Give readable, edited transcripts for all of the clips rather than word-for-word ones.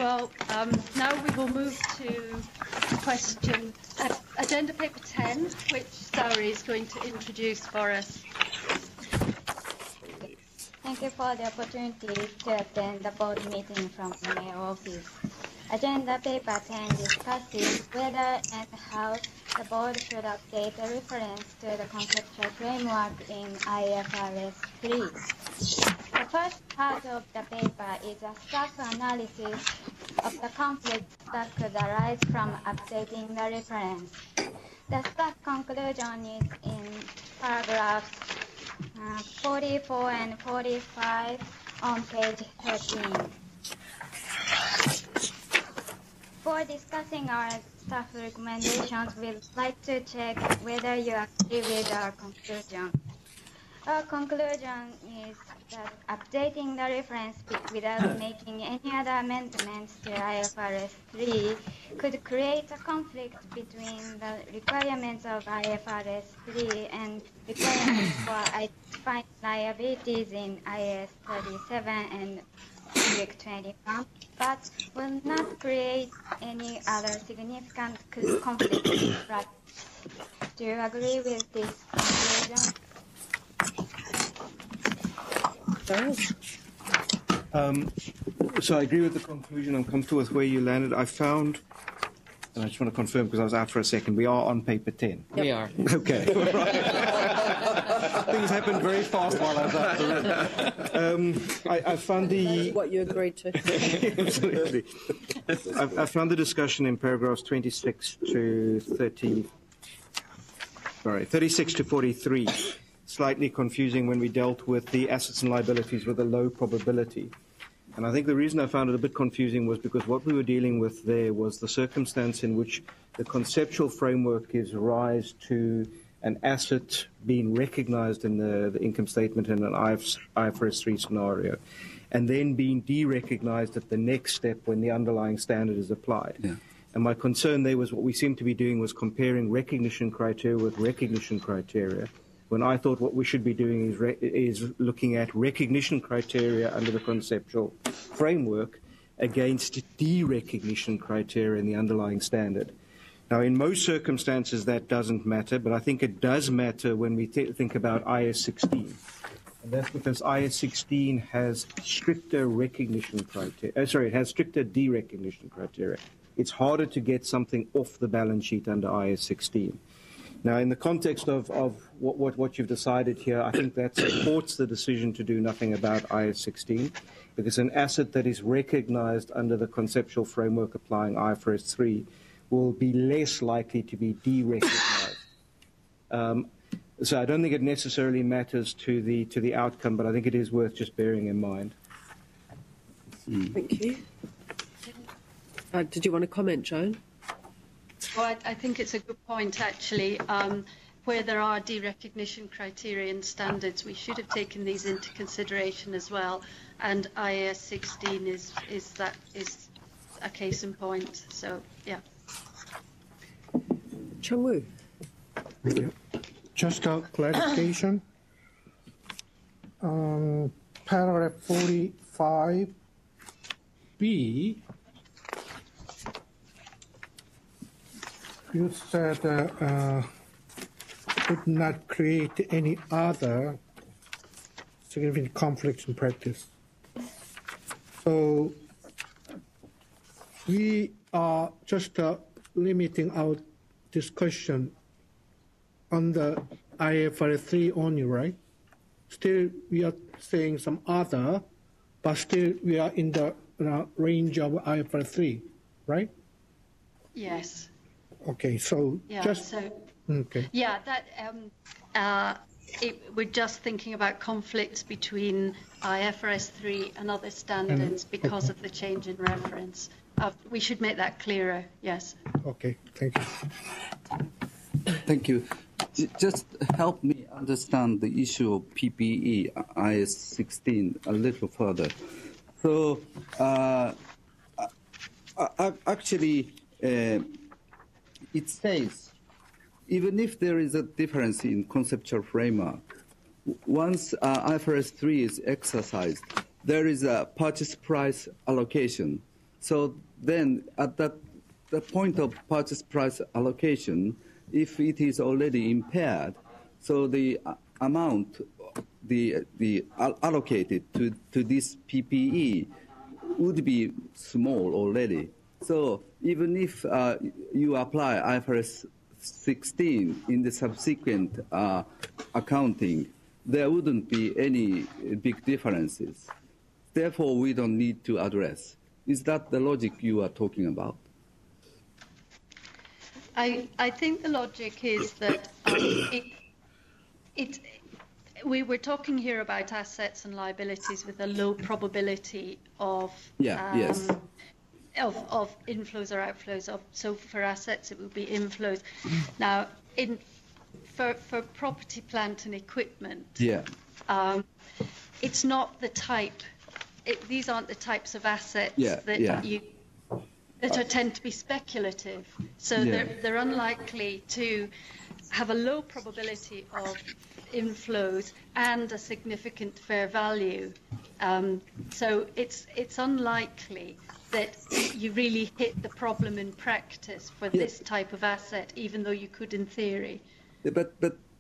Well, now we will move to question Agenda Paper 10, which Saori is going to introduce for us. Thank you for the opportunity to attend the board meeting from the mayor office. Agenda Paper 10 discusses whether and how the board should update the reference to the conceptual framework in IFRS 3. The first part of the paper is a stack analysis of the conflicts that could arise from updating the reference. The stack conclusion is in paragraphs 44 and 45 on page 13. Before discussing our staff recommendations, we'd like to check whether you agree with our conclusion. Our conclusion is that updating the reference without making any other amendments to IFRS 3 could create a conflict between the requirements of IFRS 3 and requirements for identifying liabilities in IAS 37 and IFRIC 21, but will not create any other significant conflict in practice. Do you agree with this conclusion? So I agree with the conclusion. I'm comfortable with where you landed. I found, and I just want to confirm because I was out for a second, we are on paper 10. Yep. We are. Okay. Things happened very fast while I was out the I found the... That's what you agreed to. Absolutely. I found the discussion in paragraphs 26 to 36 to 43. Slightly confusing when we dealt with the assets and liabilities with a low probability. And I think the reason I found it a bit confusing was because what we were dealing with there was the circumstance in which the conceptual framework gives rise to an asset being recognized in the income statement in an IFRS 3 scenario, and then being de-recognized at the next step when the underlying standard is applied. Yeah. And my concern there was what we seemed to be doing was comparing recognition criteria with recognition criteria, when I thought what we should be doing is looking at recognition criteria under the conceptual framework against de-recognition criteria in the underlying standard. Now, in most circumstances, that doesn't matter, but I think it does matter when we think about IAS 16. And that's because IAS 16 has stricter recognition criteria. It has stricter de-recognition criteria. It's harder to get something off the balance sheet under IAS 16. Now, in the context of what you've decided here, I think that supports the decision to do nothing about IAS 16, because an asset that is recognized under the conceptual framework applying IFRS 3 will be less likely to be de-recognized. So I don't think it necessarily matters to the outcome, but I think it is worth just bearing in mind. Thank you. Did you want to comment, Joan? Well, I think it's a good point, actually. Where there are de-recognition criteria and standards, we should have taken these into consideration as well. And IAS 16 is a case in point. So, yeah. Chung-Woo. Thank you. Just a clarification. Paragraph 45B. You said would not create any other significant conflicts in practice. So we are just limiting our discussion on the IFRS 3 only, right? Still, we are saying some other, but still we are in the range of IFRS 3, right? Yes. Okay, so yeah, just... So, okay. Yeah, we're just thinking about conflicts between IFRS 3 and other standards because of the change in reference. We should make that clearer, yes. Okay, thank you. Thank you. Just help me understand the issue of PPE, IAS 16, a little further. So, actually, it says, even if there is a difference in conceptual framework, once IFRS 3 is exercised, there is a purchase price allocation. So then at the point of purchase price allocation, if it is already impaired, so the amount allocated to this PPE would be small already. So even if you apply IFRS 16 in the subsequent accounting, there wouldn't be any big differences. Therefore, we don't need to address. Is that the logic you are talking about? I think the logic is that we were talking here about assets and liabilities with a low probability of yes. of inflows or outflows. So for assets, it would be inflows. Now, for property, plant, and equipment, it's not the type. These aren't the types of assets that tend to be speculative. So they're unlikely to have a low probability of inflows and a significant fair value. So it's unlikely that you really hit the problem in practice for this type of asset, even though you could in theory. But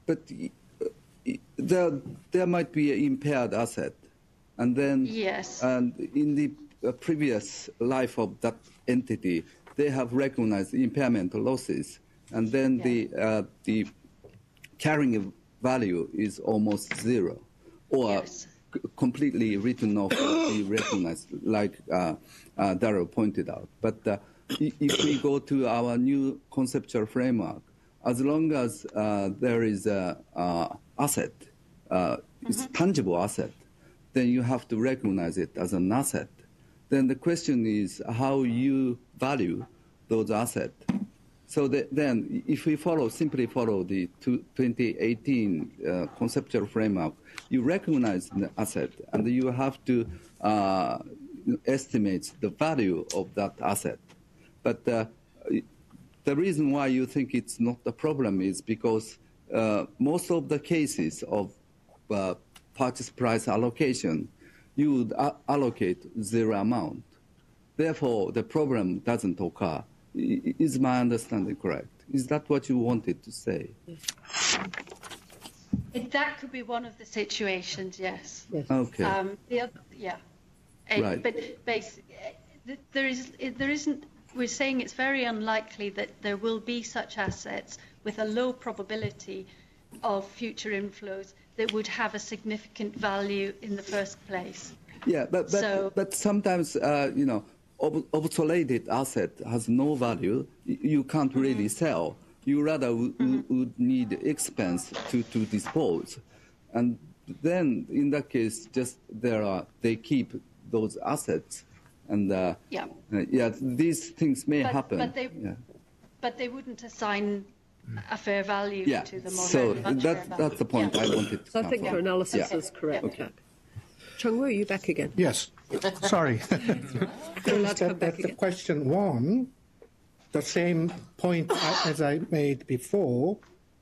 there might be an impaired asset, and then and in the previous life of that entity, they have recognized impairment losses, and then the carrying value is almost zero, or completely written off, be recognized, like Daryl pointed out. But if we go to our new conceptual framework, as long as there is a asset, it's tangible asset, then you have to recognize it as an asset. Then the question is how you value those assets. So then if we simply follow the 2018 conceptual framework, you recognize the asset and you have to estimate the value of that asset. But the reason why you think it's not a problem is because most of the cases of purchase price allocation, you would allocate zero amount. Therefore, the problem doesn't occur. Is my understanding correct? Is that what you wanted to say? That could be one of the situations, yes. Okay. The other, Right. But basically, there isn't. We're saying it's very unlikely that there will be such assets with a low probability of future inflows that would have a significant value in the first place. Yeah, but sometimes obsoleted asset has no value. You can't really sell. You rather would need expense to dispose, and then in that case, they keep those assets, and these things may happen. But they wouldn't assign a fair value to them. So that's the point I wanted to. So I think your analysis is correct. Okay. Chung-Woo, are you back again? Yes. Sorry. You're allowed to come back The again. question one, the same point as I made before,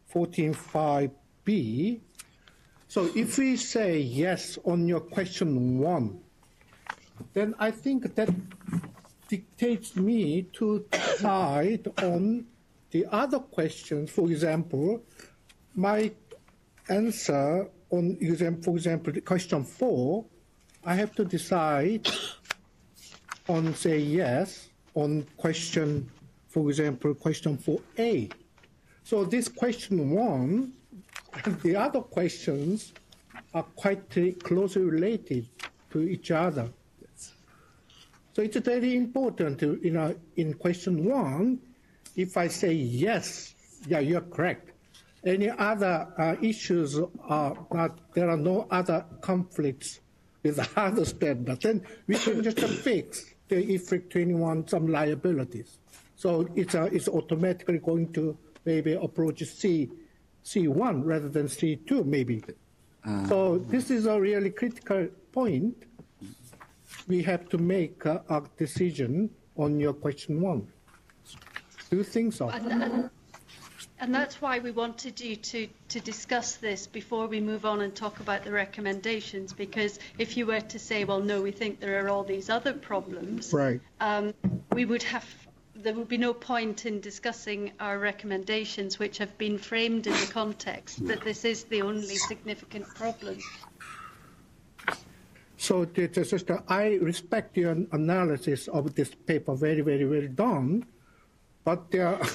14.5b. So if we say yes on your question one, then I think that dictates me to decide on the other questions. For example, my answer on for example, question 4, I have to decide on say yes on question, for example, question 4a. So this question 1 and the other questions are quite closely related to each other. So it's very important to, in question 1, if I say yes, you're correct. Any other issues are not, there are no other conflicts with the other standard, then we can just fix the IFRIC 21 some liabilities. So it's automatically going to maybe approach C1 rather than C2 maybe. So this is a really critical point. We have to make a decision on your question 1. Do you think so? And that's why we wanted you to discuss this before we move on and talk about the recommendations, because if you were to say, well, no, we think there are all these other problems, right. There would be no point in discussing our recommendations, which have been framed in the context that this is the only significant problem. So, Sister, I respect your analysis of this paper very, very, very done, but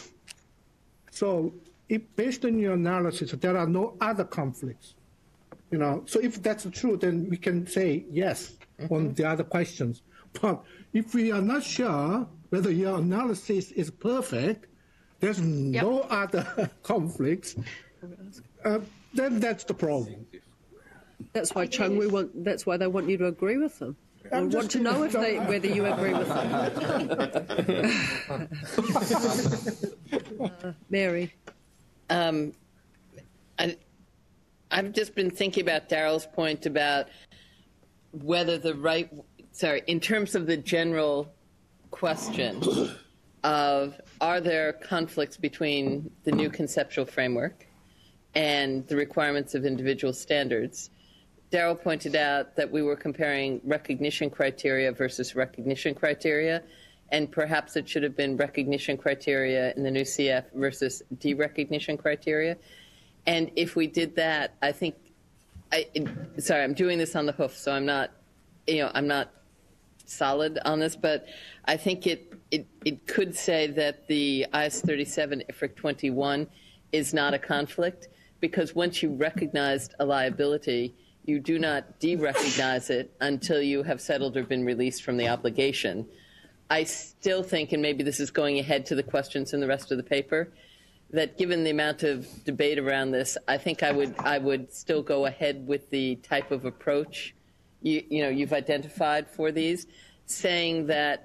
so if based on your analysis, there are no other conflicts, So if that's true, then we can say yes on the other questions. But if we are not sure whether your analysis is perfect, there's no other conflicts, then that's the problem. That's why, Chung, that's why they want you to agree with them. We want to know whether you agree with them. Mary. I've just been thinking about Daryl's point about whether in terms of the general question of are there conflicts between the new conceptual framework and the requirements of individual standards. Daryl pointed out that we were comparing recognition criteria versus recognition criteria, and perhaps it should have been recognition criteria in the new CF versus derecognition criteria. And if we did that, I think, I'm doing this on the hoof, so I'm not solid on this, but I think it could say that the IS-37 IFRIC 21 is not a conflict, because once you recognized a liability, you do not derecognize it until you have settled or been released from the obligation. I still think, and maybe this is going ahead to the questions in the rest of the paper, that given the amount of debate around this, I think I would still go ahead with the type of approach you've identified for these, saying that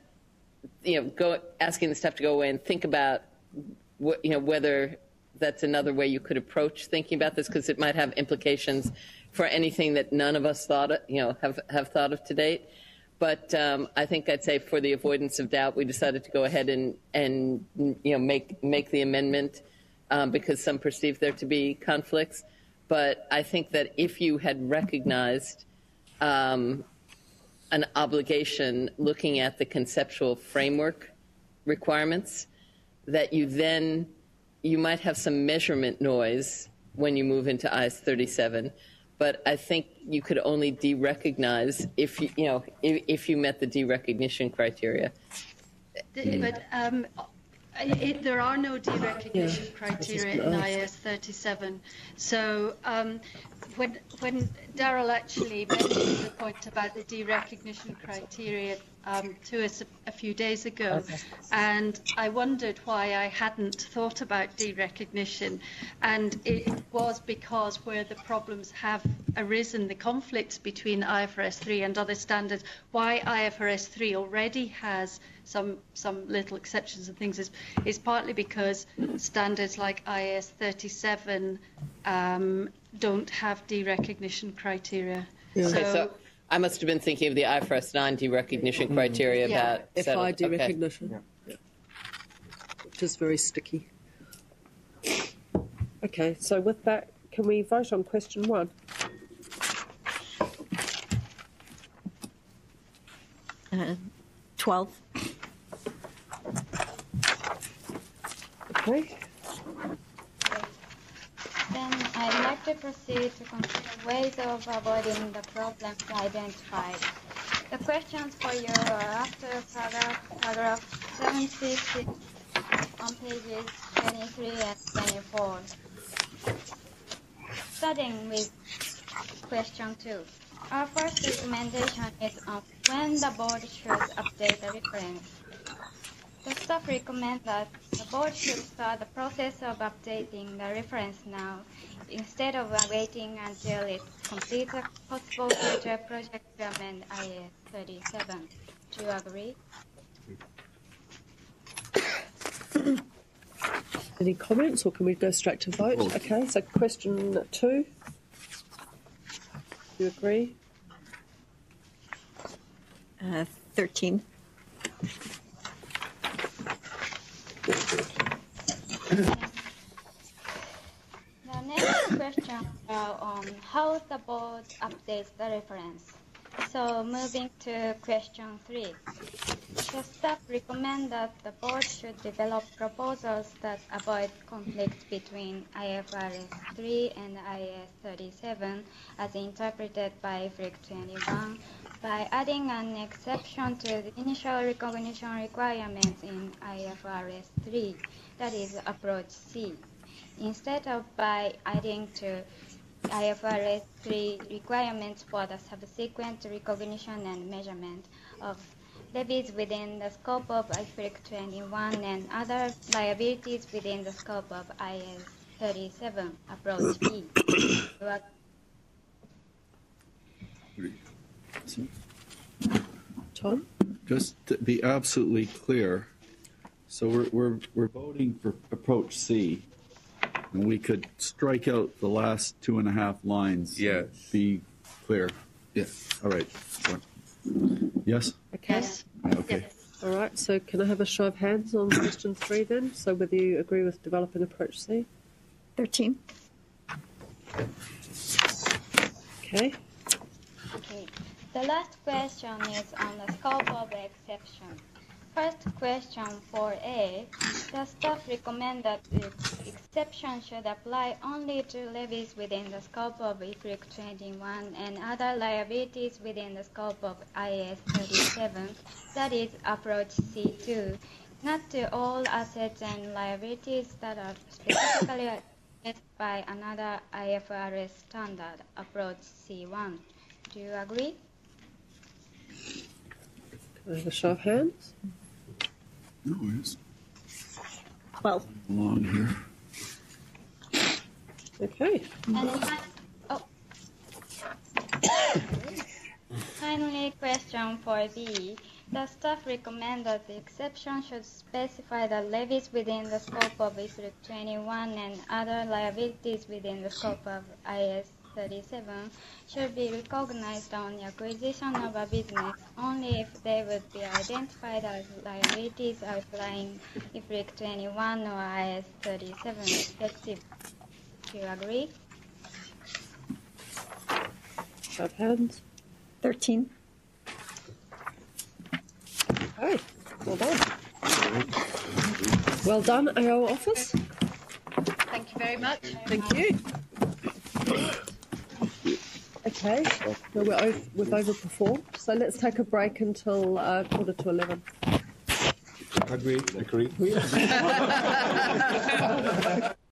asking the staff to go away and think about whether that's another way you could approach thinking about this, because it might have implications for anything that none of us have thought of to date. But I think I'd say for the avoidance of doubt, we decided to go ahead and make the amendment because some perceive there to be conflicts. But I think that if you had recognized an obligation looking at the conceptual framework requirements, that you might have some measurement noise when you move into IS-37, but I think you could only derecognize if you met the derecognition criteria. But there are no derecognition criteria in IS-37. So when Daryl actually mentioned the point about the derecognition criteria to us a few days ago, and I wondered why I hadn't thought about derecognition, and it was because where the problems have arisen, the conflicts between IFRS 3 and other standards, why IFRS 3 already has some little exceptions and things is partly because standards like IS 37 don't have derecognition criteria. Yeah. So I must have been thinking of the IFRS 9 derecognition criteria about FI derecognition, which is very sticky. Okay, so with that, can we vote on question 1? Uh, 12. Okay. Then I'd like to proceed to consider ways of avoiding the problems identified. The questions for you are after paragraph 76 on pages 23 and 24. Starting with question 2. Our first recommendation is on when the board should update the reference. The staff recommends that the board should start the process of updating the reference now, instead of waiting until it completes a possible future project to amend IS 37. Do you agree? Any comments, or can we go straight to vote? Okay, so question 2. Do you agree? 13. questions are on how the board updates the reference. So moving to question 3. The staff recommend that the board should develop proposals that avoid conflict between IFRS 3 and IAS 37 as interpreted by IFRIC 21 by adding an exception to the initial recognition requirements in IFRS 3, that is approach C, instead of by adding to IFRS 3 requirements for the subsequent recognition and measurement of levies within the scope of IFRIC 21 and other liabilities within the scope of IAS 37, approach B. Tom? Just to be absolutely clear, so we're voting for approach C, and we could strike out the last 2.5 lines. Yes. Be clear. Yes. All right. Yes? Okay. Yes. Okay. Yes. All right, so can I have a show of hands on question 3 then? So whether you agree with developing approach C? 13. Okay. Okay. The last question is on the scope of exception. First question 4A, the staff recommend that the exception should apply only to levies within the scope of IFRIC 21 and other liabilities within the scope of IAS 37, that is approach C2, not to all assets and liabilities that are specifically addressed by another IFRS standard, approach C1. Do you agree? Can I have a show of hands? No, it's 12. along here. Okay. And finally, question 4B. The staff recommend that the exception should specify the levies within the scope of IFRIC 21 and other liabilities within the scope of IAS 37 should be recognized on the acquisition of a business only if they would be identified as liabilities outlying IFRIC 21 or IAS 37 respectively. Do you agree? Show of hands. 13. Okay. Well done. Well done, AO office. Thank you very much. Thank you. Okay, well, we've overperformed, so let's take a break until 11:15. Agree.